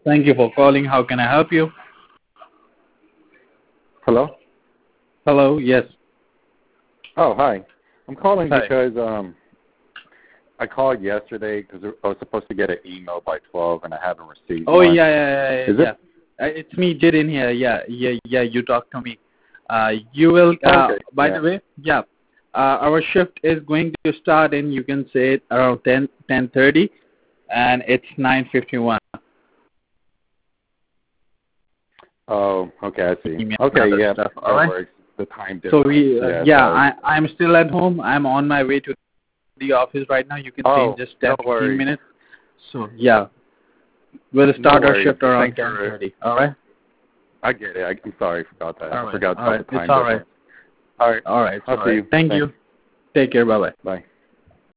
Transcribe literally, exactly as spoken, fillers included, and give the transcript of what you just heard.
Thank you for calling. How can I help you? Hello? Hello. Yes. Oh, hi. I'm calling Hi. because um, I called yesterday because I was supposed to get an email by twelve and I haven't received Oh one. yeah, yeah, yeah, Is yeah. it? Uh, it's me, Jirin here. Yeah, yeah, yeah. You talked to me. Uh, you will. Oh, Uh, okay. by Yeah. the way, yeah. Uh, our shift is going to start in, you can say it around ten, ten thirty, and it's nine fifty-one. Oh, okay. I see. Email and Okay. other Yeah. stuff. All That right. works. The time So difference. we, uh, Yeah. yeah, So. I, I'm still at home. I'm on my way to the office right now. You can say in Oh, just no ten, fifteen worries. minutes. So yeah, we'll No start our worries. shift around Thanks ten for. thirty. All right. I get it. I, I'm sorry about that. All I right. forgot All about right. the It's time all right. difference. All right. All right. I'll All see right. you. Thank Thanks. you. Take care. Bye bye. Bye.